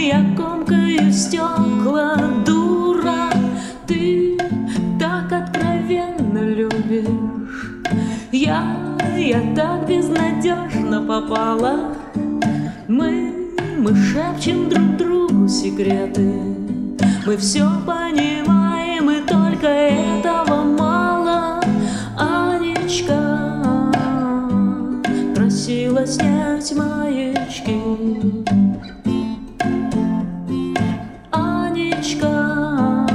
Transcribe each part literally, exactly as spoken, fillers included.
я комкаю стекла, дура. Ты так откровенно любишь, я, я так безнадежно попала. Мы, мы шепчем друг другу секреты, мы все понимаем, и только этого мало. Анечка просила снять маячки. Анечка,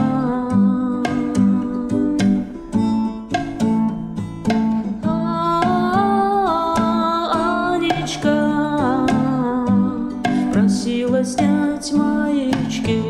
Анечка просила снять маячки.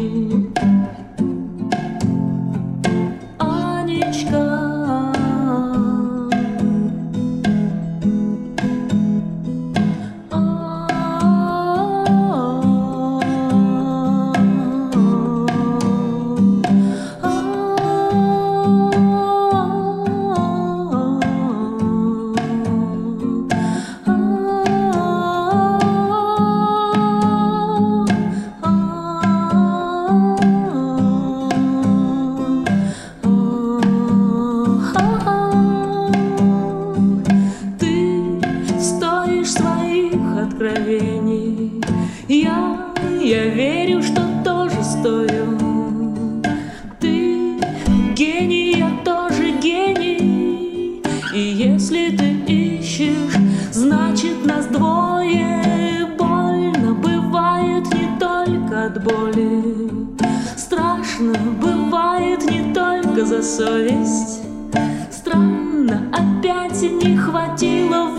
Я, я верю, что тоже стою. Ты гений, я тоже гений. И если ты ищешь, значит нас двое. Больно бывает не только от боли, страшно бывает не только за совесть. Странно, опять не хватило